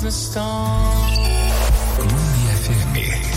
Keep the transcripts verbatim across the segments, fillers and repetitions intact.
the storm. Clube F M.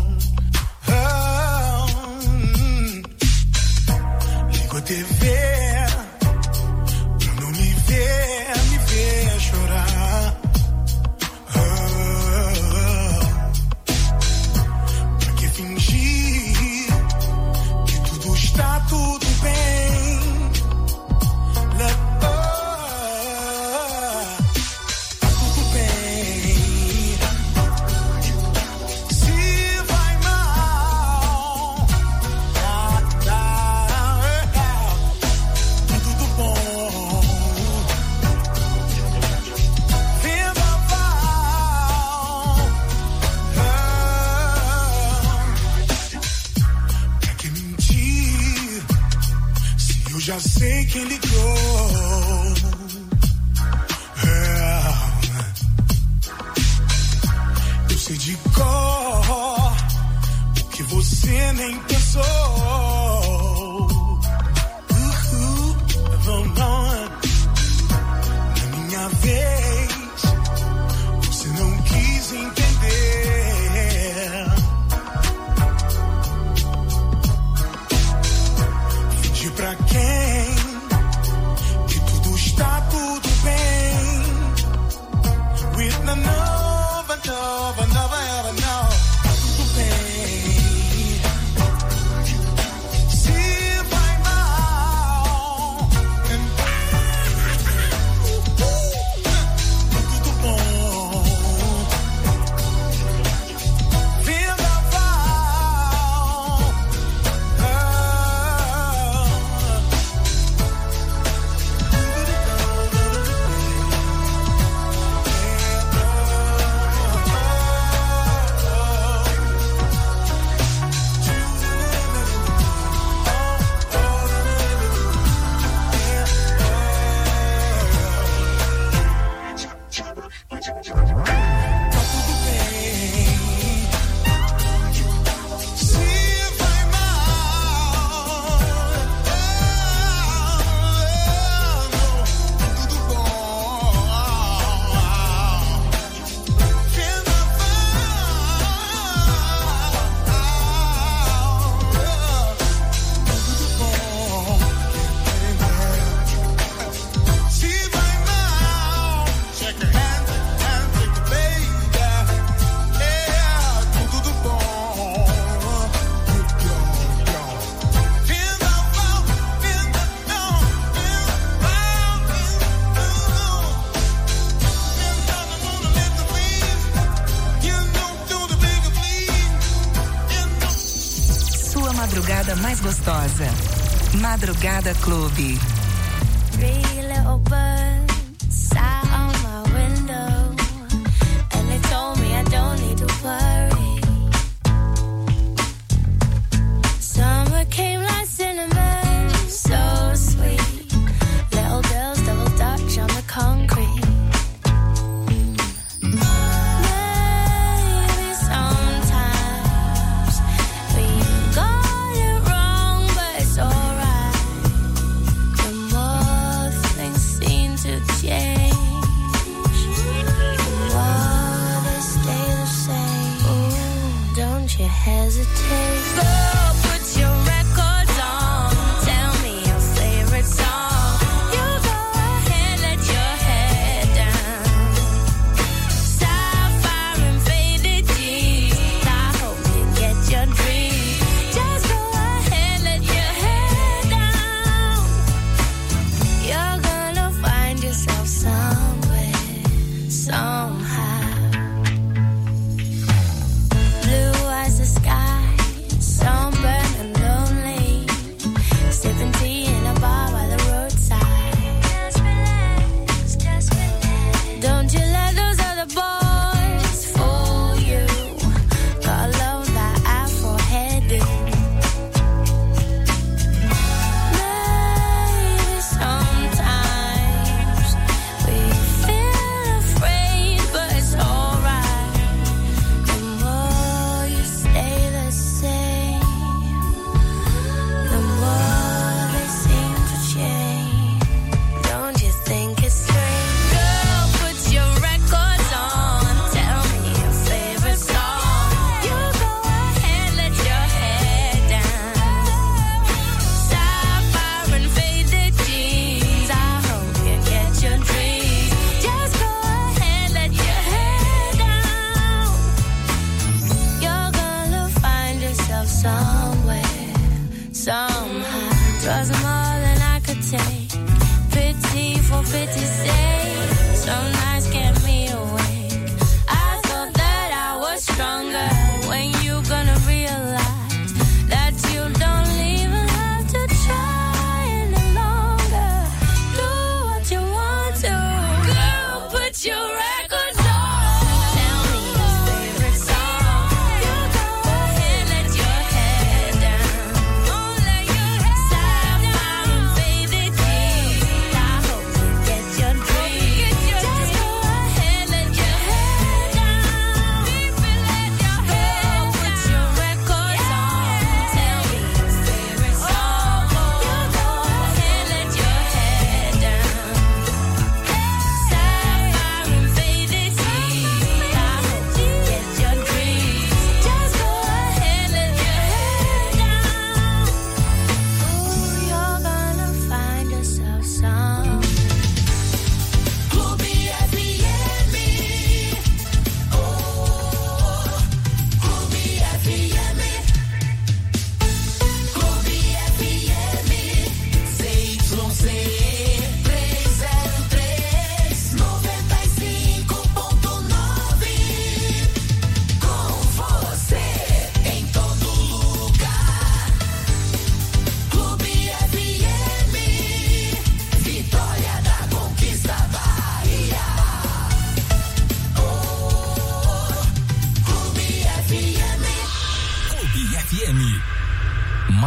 T V sei quem ligou. É. Eu sei de cor o que você nem pensou. Uhul, vamos lá. Na minha vez, você não quis entender. Fingir pra quem que tudo está tudo bem. With the nova, nova, nova, ever know. Tudo bem. Se vai mal, tudo bom. Vendaval. Ah. Madrugada mais gostosa. Madrugada Clube. Three little birds sat on my window, and they told me I don't need to worry. Summer came like cinnamon, so sweet. Little girls double dutch on the concrete. Hesitate. Go put your records on. Tell me your favorite song. You go ahead, let your head down. Sapphire and faded jeans. I hope you get your dream. Just go ahead, let your head down. You're gonna find yourself somewhere, somehow. Blue as the sky, sunburned and lonely, sipping tea in a bar by the roadside. Just relax, just relax. Don't you let those other boys fool you. Gotta love that afro heading. Maybe sometimes we feel afraid, but it's alright. The more you stay the same, the more they seem to change. Don't you think it's strange? Girl, put your records on. Tell me your favorite song. You go ahead, let your head down. Sapphire and faded jeans. I hope you get your dreams. Just go ahead, let your head down. You're gonna find yourself somewhere, somehow. It wasn't more than I could take. Pity for pity's sake. Some nights kept me awake. I thought that I was stronger. When you gonna realize that you don't even have to try any longer? Do what you want to. Girl, put your records on. Tell me your favorite song. You go ahead, let your head down. Oh, let your head down. Sapphire and faded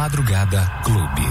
Madrugada Clube.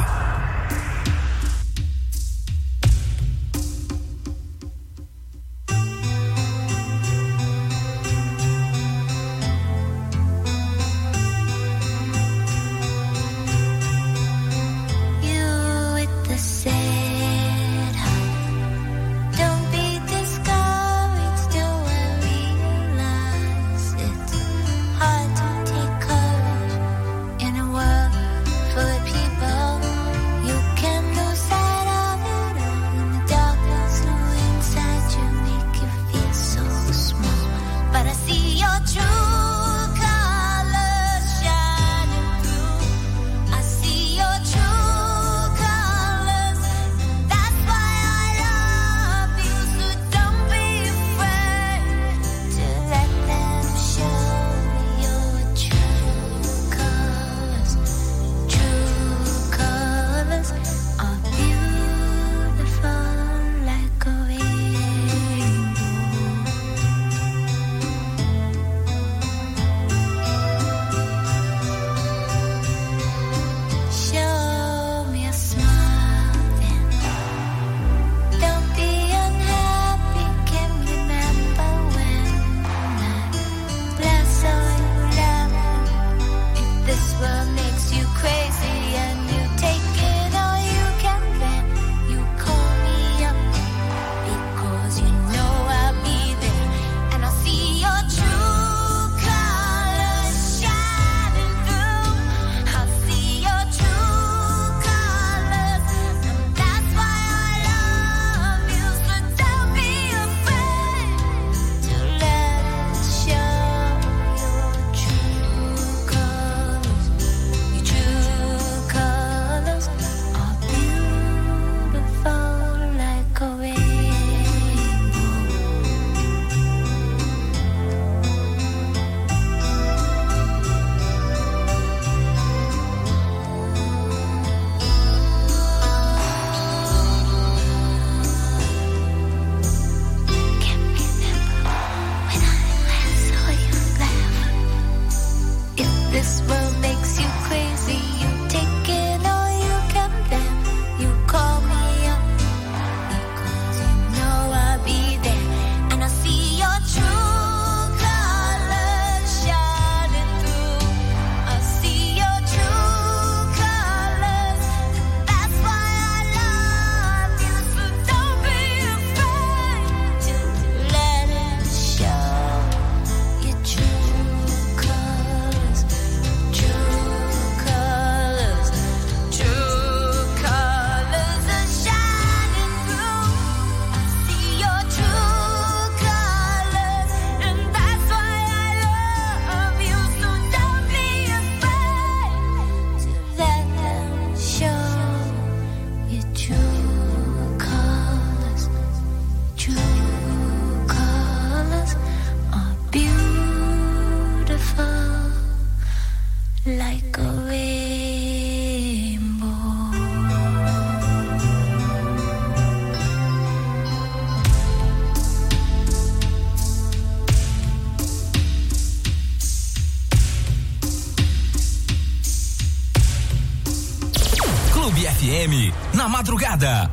F M, na madrugada.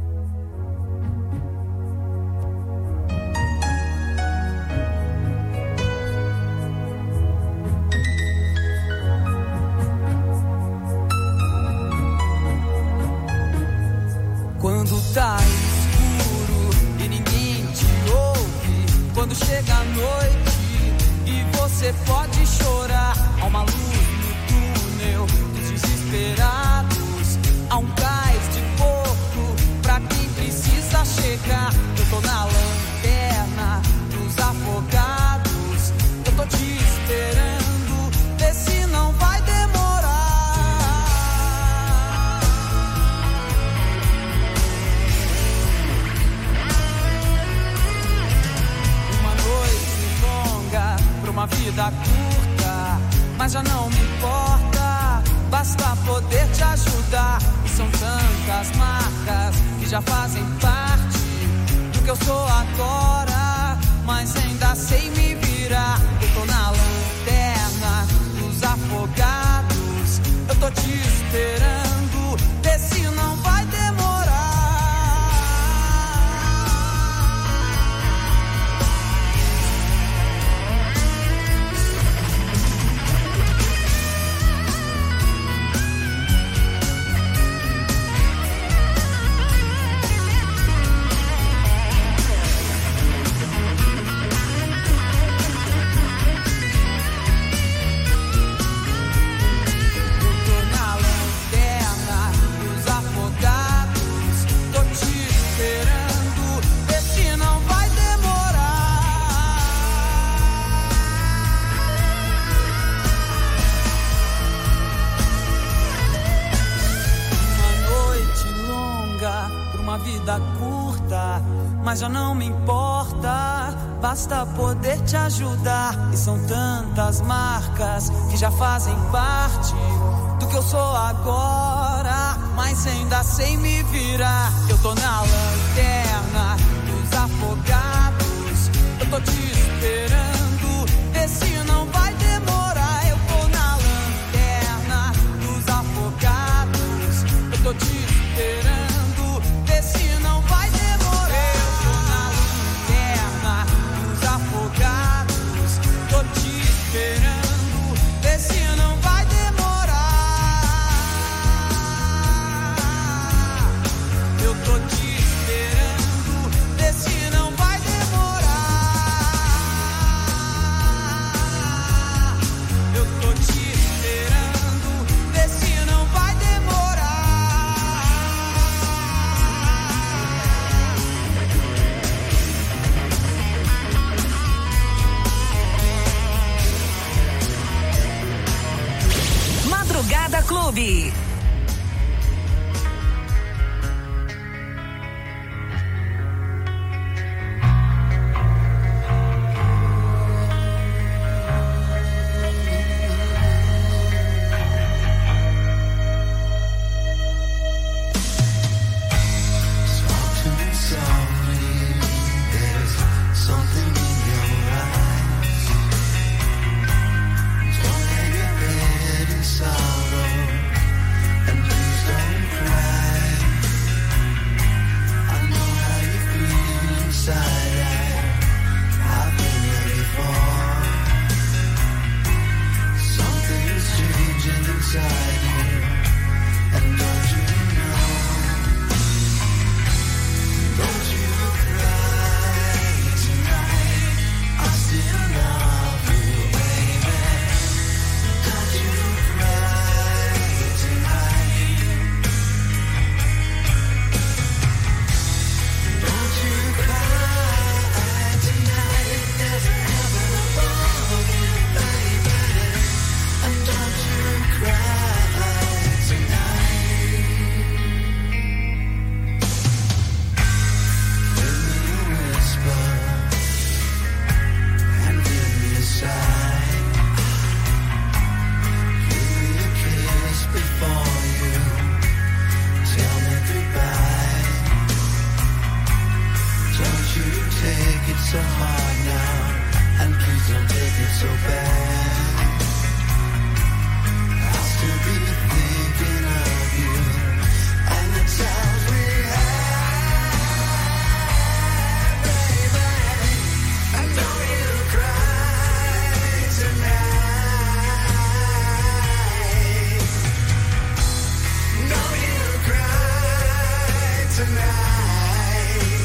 Quando tá escuro e ninguém te ouve, quando chega a noite e você pode chorar, há uma luz no túnel dos desesperados, há um gás de pouco pra quem precisa chegar. Eu tô na lanterna dos afogados, eu tô te esperando, vê se não vai demorar. Uma noite longa pra uma vida curta, mas já não me importa, basta poder te ajudar. E são tantas marcas que já fazem parte do que eu sou agora, mas ainda sei me virar. Eu tô na lanterna dos afogados, eu tô te esperando, uma vida curta, mas já não me importa, basta poder te ajudar. E são tantas marcas que já fazem parte do que eu sou agora, mas ainda sei me virar. Eu tô na lanterna dos afogados, eu tô te esperando, vê se não vai demorar. Eu tô na lanterna dos afogados, eu tô te esperando, vê se não vai demorar. Eu tô na lanterna dos afogados, tô te esperando, vê se não vai demorar. Eu tô te esperando, vê se não vai demorar. Eu tô te esperando, vê se não vai demorar. Madrugada Clube.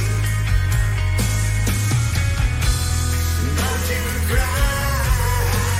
Don't you cry.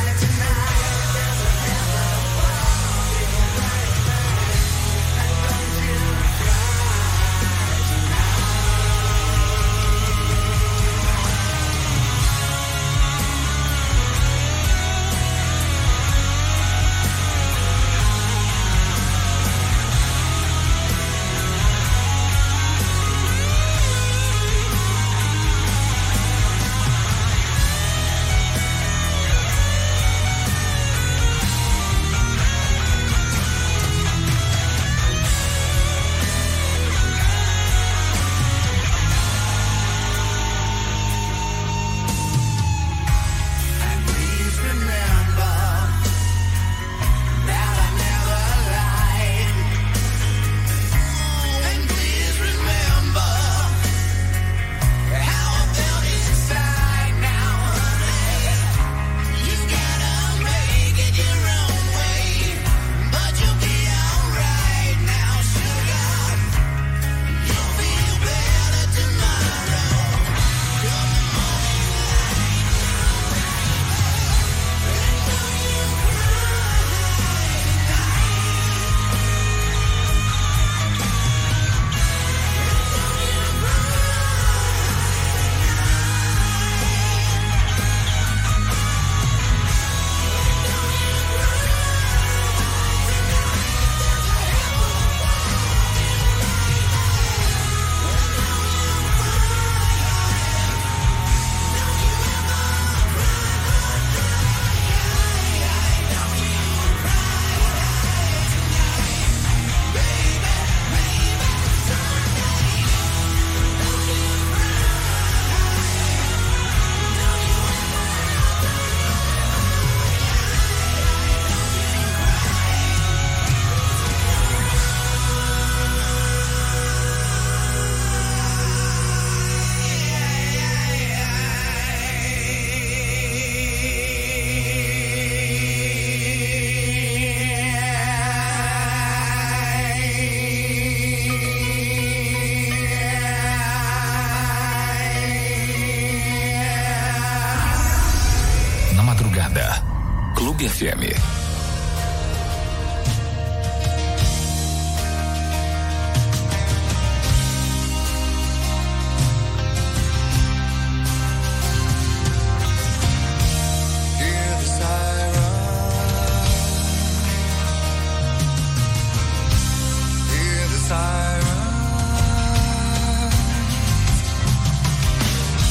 Clube F M.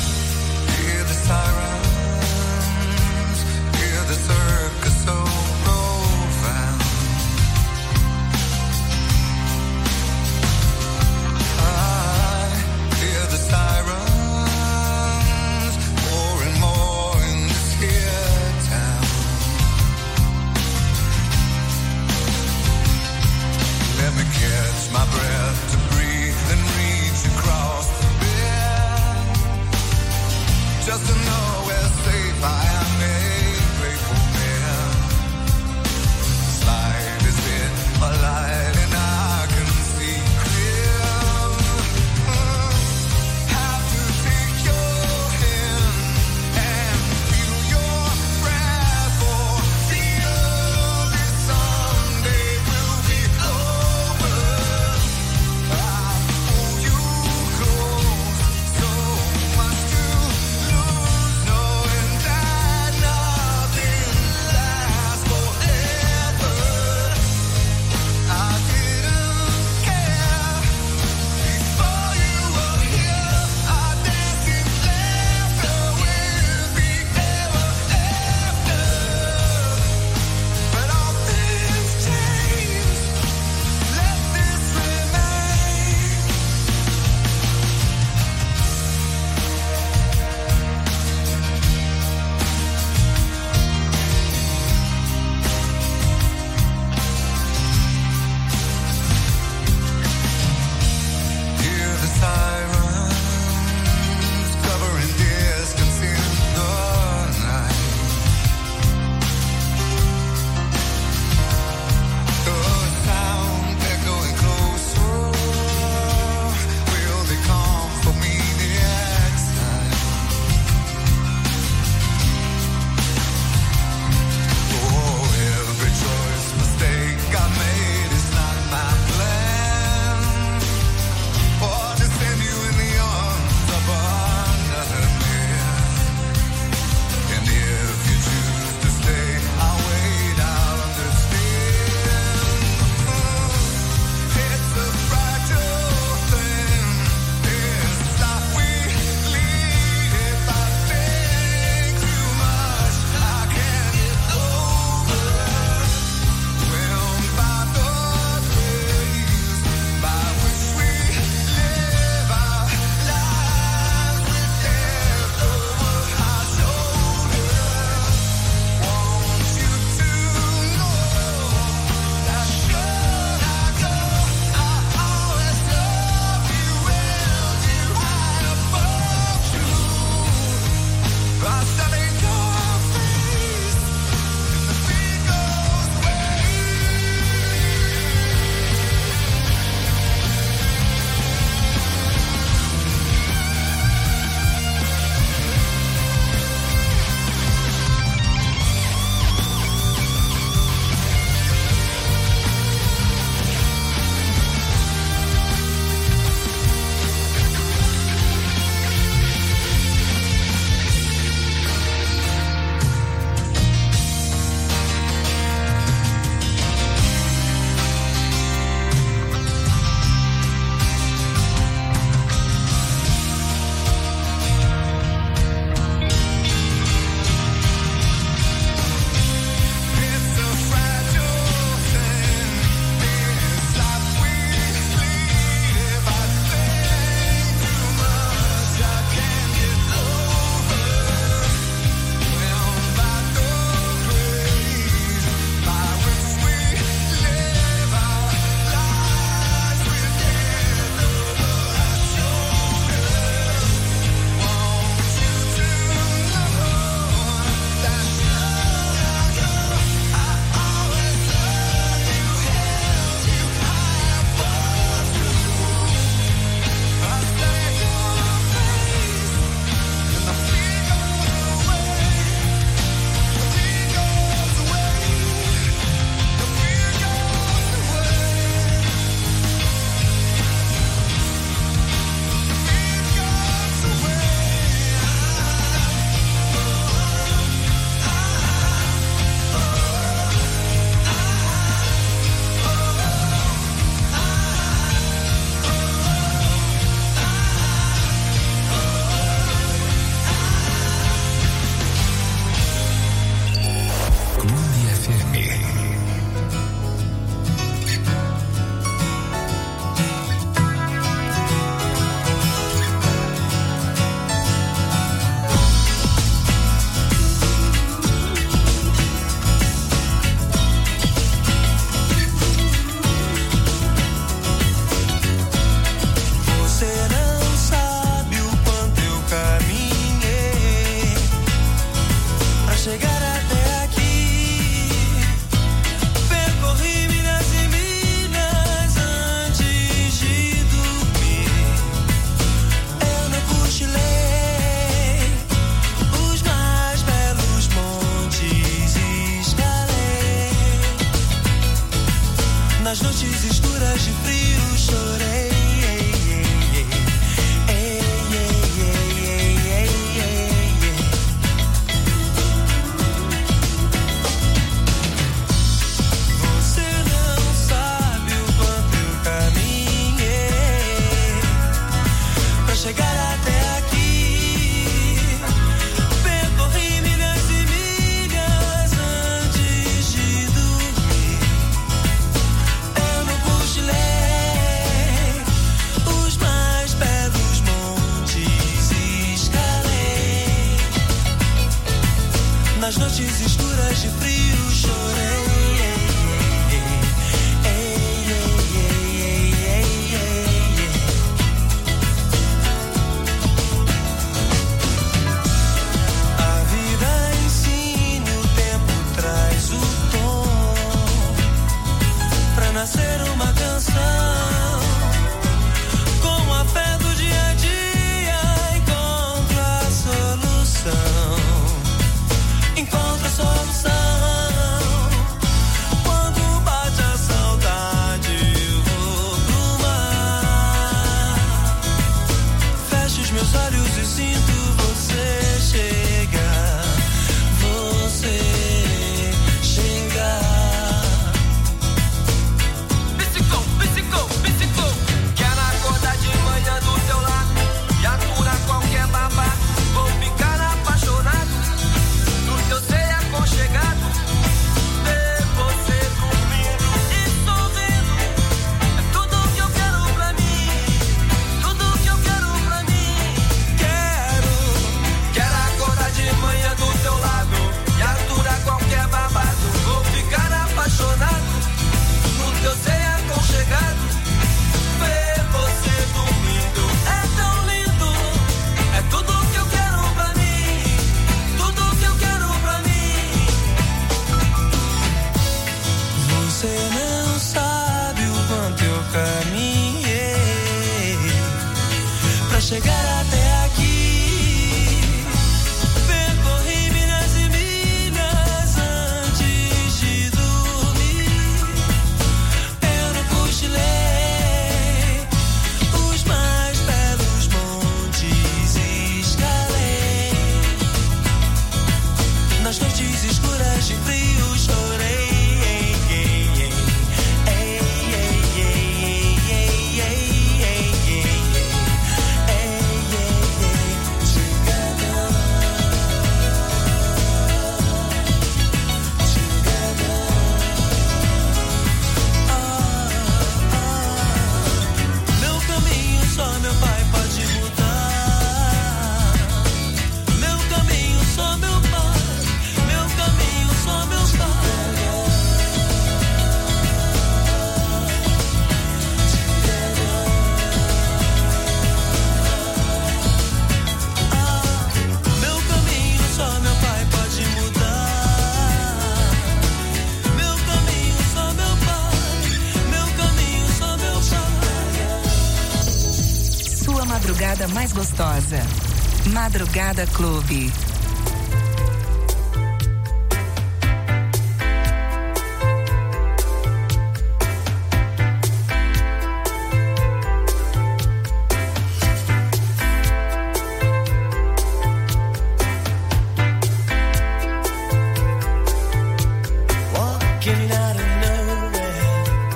Hear the circus so chegar até aqui. Percorri milhas e milhas antes de dormir. Eu não cochilei os mais belos montes escalei. Nas noites escuras de frio chorei. Madrugada mais gostosa. Madrugada Clube.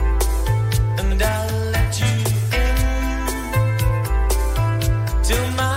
To my